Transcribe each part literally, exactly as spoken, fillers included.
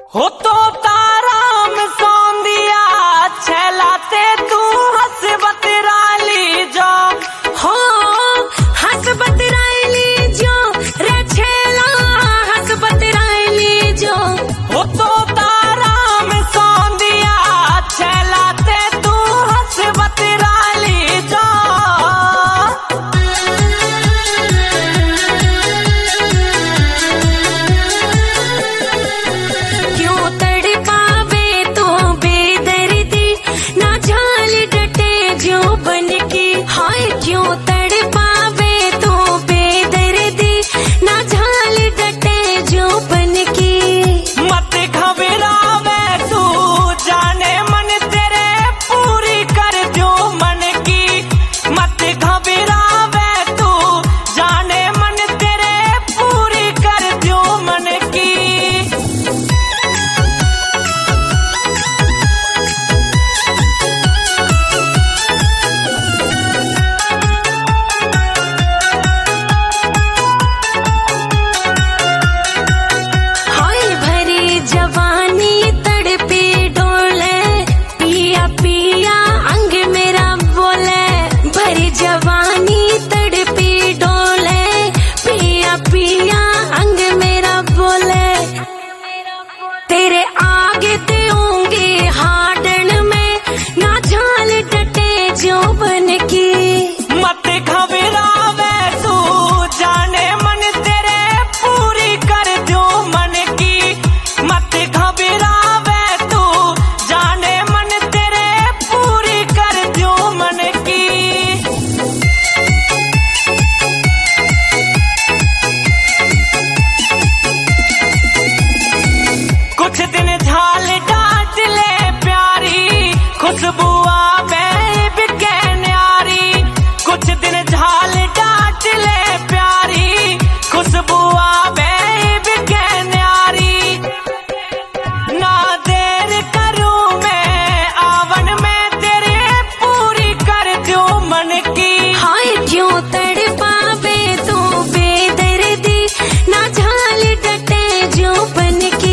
हो तो ताराम सौंदिया छलाते तू हंस बतराली जो हो हंस बतराली जो रे छेला हंस बतराली जो हो तो ताराम सौंदिया छलाते तू हंस बतराली जो क्यों तड़पावे तू बेदर्दी ना झाल डटे जो बन के हाय क्यों तड़पावे तू बेदर्दी ना झाल डटे जो बन के मत घबरावे तू जाने मन तेरे पूरी कर जो मन की मत घबरावे तू जाने मन तेरे पूरी कर जो मन की हाय भरी जवानी तड़पे डोले पिया पिया अंग मेरा बोले भरी जवानी तड़पे डोले पिया पिया अंग मेरा बोले तेरे आगे देऊंगी हाडन में ना झाल डटे जो बन की मत घबरावे तू जाने मन तेरे पूरी कर जो मन की मत घबरावे तू जाने मन तेरे पूरी कर जो मन की कुछ दिन झाल डांट ले प्यारी खुशबू आवे बिके न्यारी कुछ दिन झाल डांट ले प्यारी खुशबू आवे बिके न्यारी ना देर करूं मैं आवन में तेरे पूरी कर दूं मन की हाय क्यों तड़पावे तू बेदर्दी ना झाल डटे जो बन की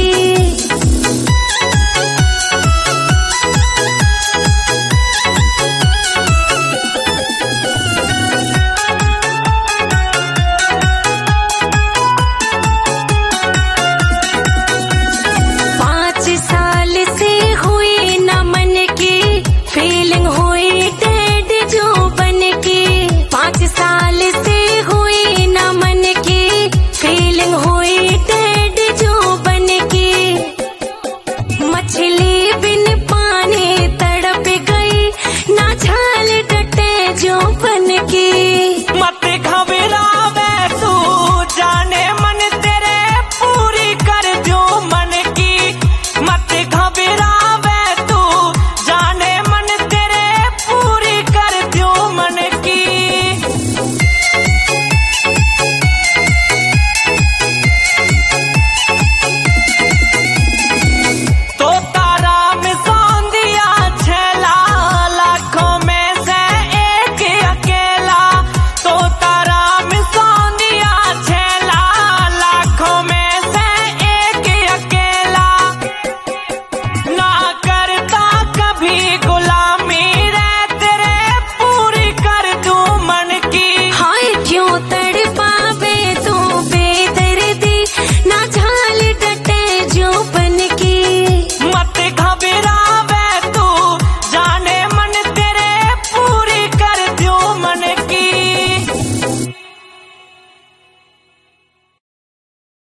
पाँच साल से हुई न मन की फीलिंग हुई डेड जो बन की पाँच साल से हुई न मन की फीलिंग हुई डेड जो बन की मछली बिन पानी तड़प गई ना झाल डटे जो बन की मत घबरावे तू जाने मन तेरे पूरी कर जो मन की मत घबरावे तू जाने मन तेरे पूरी कर जो मन की तो ताराम सौंदिया छेला लाखों में से एक अकेला तो ताराम सौंदिया छेला लाखों में से एक अकेला ना करता कभी गुलामी रे तेरे पूरी कर दूं मन की हाय क्यों तड़पावे तू बेदर्दी ना झाल डटे जो बन